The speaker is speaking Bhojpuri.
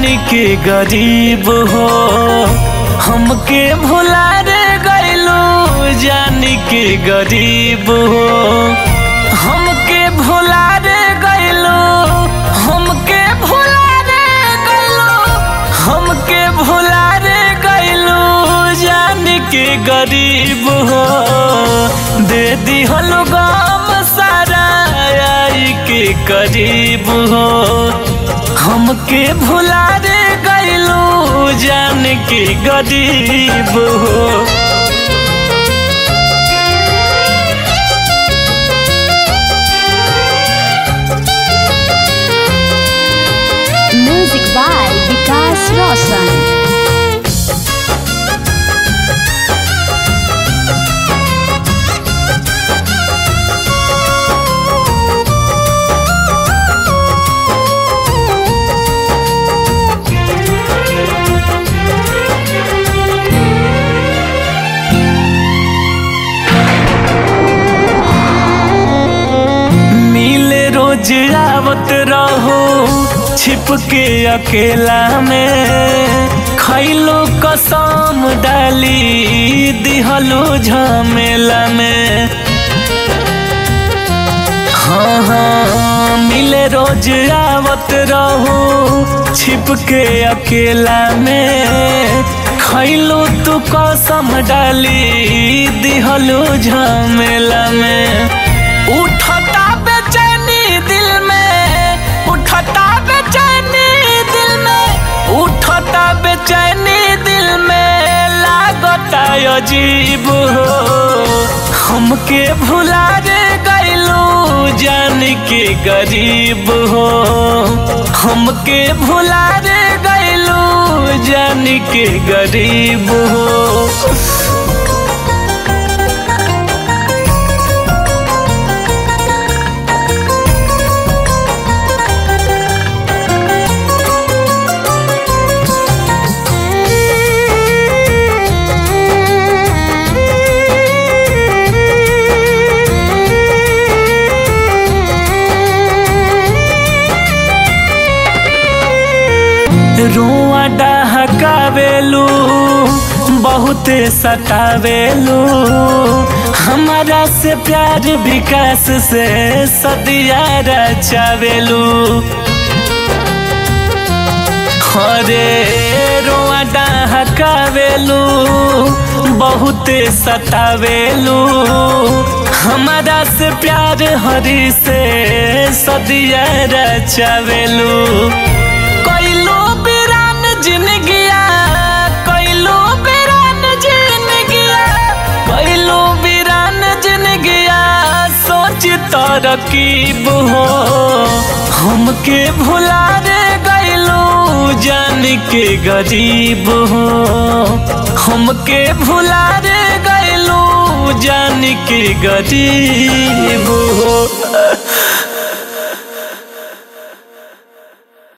जान के गरीब हो, हमके भुला रे गइलू जान के गरीब हो, हमके भुला रे गइलू, हमके भुला रे गइलू, हमके भुला रे गइलू जान के गरीब हो। दे दिहलो गम सारा आई के करीब हो, हमके भुला रे गइलू जान के गरीब हो। Music by Vikas Roshan. रोज आवत रहो छिप के अकेला में, खैलो कसम डाली दिहलो झमेला में। हाँ हाँ मिले रोज आवत रहो छिप के अकेला में, खैलो तू कसम डाली दिहलो झमेला में। उठता बेचैनी दिल में, उठता बेचैनी दिल में, उठता बेचैनी दिल में, लागता अजीब हो, हमके भुला रे गइलू जान के गरीब हो, हमके भुला रे गइलू जान के गरीब हो। रोआ डहकावेलू बहुते सतावेलू, हमारा से प्यार विकास से सदिया रचावेलू। अरे रोआ डहकावेलू बहुते सतावेलू, हमारा से प्यार हरी से सदिया रचावेलू। कइलो बिरान जिंदगिया, कइलो बिरान जिंदगिया, कइलो बिरान जिंदगिया, सोच तरकीब हो, हमके भुला रे गइलू जान के गरीब हो, हमके भुला रे गइलू जान के गरीब हो।